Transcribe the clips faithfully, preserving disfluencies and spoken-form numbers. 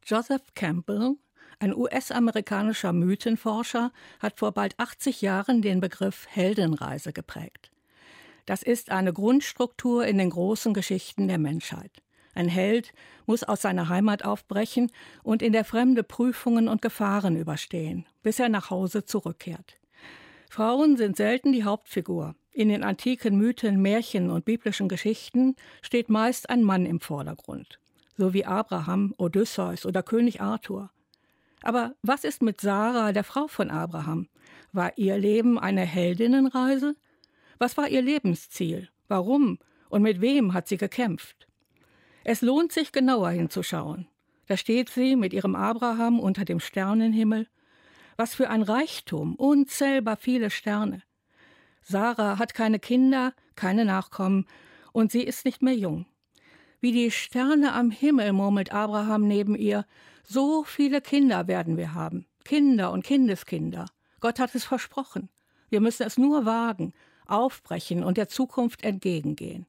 Joseph Campbell, ein U S-amerikanischer Mythenforscher, hat vor bald achtzig Jahren den Begriff Heldenreise geprägt. Das ist eine Grundstruktur in den großen Geschichten der Menschheit. Ein Held muss aus seiner Heimat aufbrechen und in der Fremde Prüfungen und Gefahren überstehen, bis er nach Hause zurückkehrt. Frauen sind selten die Hauptfigur. In den antiken Mythen, Märchen und biblischen Geschichten steht meist ein Mann im Vordergrund, so wie Abraham, Odysseus oder König Arthur. Aber was ist mit Sarah, der Frau von Abraham? War ihr Leben eine Heldinnenreise? Was war ihr Lebensziel? Warum und mit wem hat sie gekämpft? Es lohnt sich, genauer hinzuschauen. Da steht sie mit ihrem Abraham unter dem Sternenhimmel. Was für ein Reichtum, unzählbar viele Sterne. Sarah hat keine Kinder, keine Nachkommen und sie ist nicht mehr jung. Wie die Sterne am Himmel, murmelt Abraham neben ihr, so viele Kinder werden wir haben. Kinder und Kindeskinder. Gott hat es versprochen. Wir müssen es nur wagen, aufbrechen und der Zukunft entgegengehen.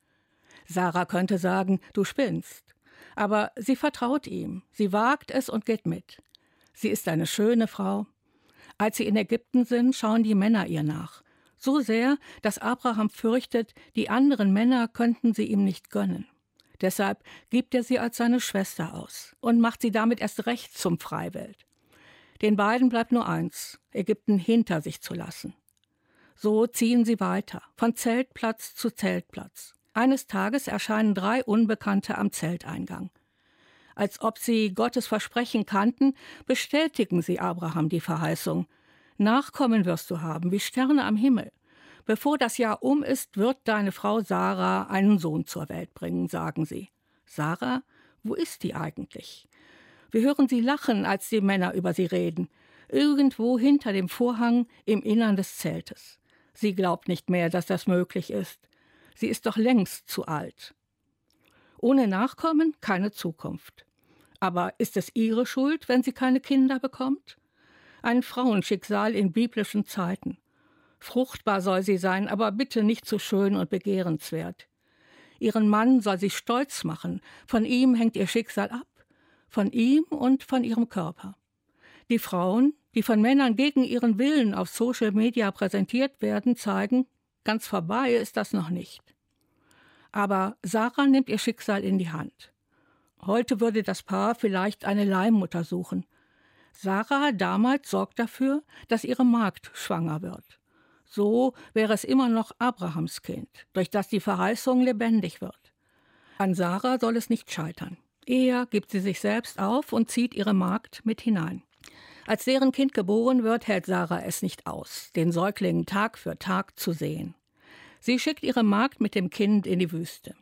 Sarah könnte sagen, du spinnst. Aber sie vertraut ihm. Sie wagt es und geht mit. Sie ist eine schöne Frau. Als sie in Ägypten sind, schauen die Männer ihr nach. So sehr, dass Abraham fürchtet, die anderen Männer könnten sie ihm nicht gönnen. Deshalb gibt er sie als seine Schwester aus und macht sie damit erst recht zum Freiwild. Den beiden bleibt nur eins, Ägypten hinter sich zu lassen. So ziehen sie weiter, von Zeltplatz zu Zeltplatz. Eines Tages erscheinen drei Unbekannte am Zelteingang. Als ob sie Gottes Versprechen kannten, bestätigen sie Abraham die Verheißung. Nachkommen wirst du haben, wie Sterne am Himmel. Bevor das Jahr um ist, wird deine Frau Sarah einen Sohn zur Welt bringen, sagen sie. Sarah, wo ist die eigentlich? Wir hören sie lachen, als die Männer über sie reden. Irgendwo hinter dem Vorhang im Innern des Zeltes. Sie glaubt nicht mehr, dass das möglich ist. Sie ist doch längst zu alt. Ohne Nachkommen keine Zukunft. Aber ist es ihre Schuld, wenn sie keine Kinder bekommt? Ein Frauenschicksal in biblischen Zeiten. Fruchtbar soll sie sein, aber bitte nicht zu schön und begehrenswert. Ihren Mann soll sie stolz machen. Von ihm hängt ihr Schicksal ab. Von ihm und von ihrem Körper. Die Frauen, die von Männern gegen ihren Willen auf Social Media präsentiert werden, zeigen, ganz vorbei ist das noch nicht. Aber Sarah nimmt ihr Schicksal in die Hand. Heute würde das Paar vielleicht eine Leihmutter suchen. Sarah damals sorgt dafür, dass ihre Magd schwanger wird. So wäre es immer noch Abrahams Kind, durch das die Verheißung lebendig wird. An Sarah soll es nicht scheitern. Eher gibt sie sich selbst auf und zieht ihre Magd mit hinein. Als deren Kind geboren wird, hält Sarah es nicht aus, den Säugling Tag für Tag zu sehen. Sie schickt ihre Magd mit dem Kind in die Wüste.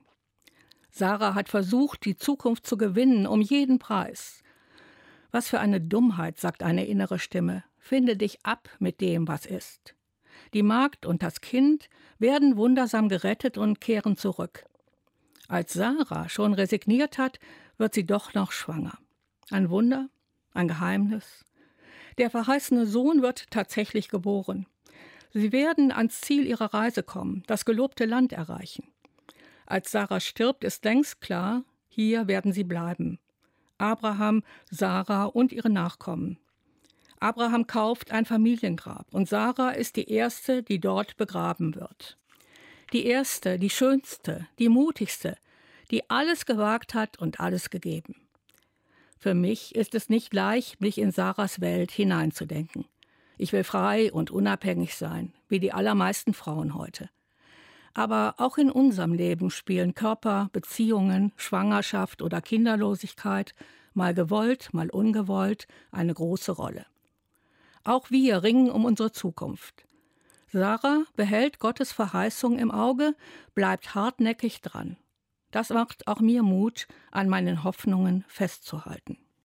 Sarah hat versucht, die Zukunft zu gewinnen, um jeden Preis. Was für eine Dummheit, sagt eine innere Stimme. Finde dich ab mit dem, was ist. Die Magd und das Kind werden wundersam gerettet und kehren zurück. Als Sarah schon resigniert hat, wird sie doch noch schwanger. Ein Wunder, ein Geheimnis. Der verheißene Sohn wird tatsächlich geboren. Sie werden ans Ziel ihrer Reise kommen, das gelobte Land erreichen. Als Sarah stirbt, ist längst klar, hier werden sie bleiben. Abraham, Sarah und ihre Nachkommen. Abraham kauft ein Familiengrab und Sarah ist die erste, die dort begraben wird. Die erste, die schönste, die mutigste, die alles gewagt hat und alles gegeben. Für mich ist es nicht leicht, mich in Sarahs Welt hineinzudenken. Ich will frei und unabhängig sein, wie die allermeisten Frauen heute. Aber auch in unserem Leben spielen Körper, Beziehungen, Schwangerschaft oder Kinderlosigkeit, mal gewollt, mal ungewollt, eine große Rolle. Auch wir ringen um unsere Zukunft. Sarah behält Gottes Verheißung im Auge, bleibt hartnäckig dran. Das macht auch mir Mut, an meinen Hoffnungen festzuhalten.